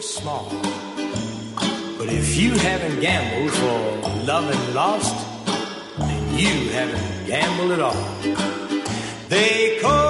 small. But if you haven't gambled for love and lost, then you haven't gambled at all. They call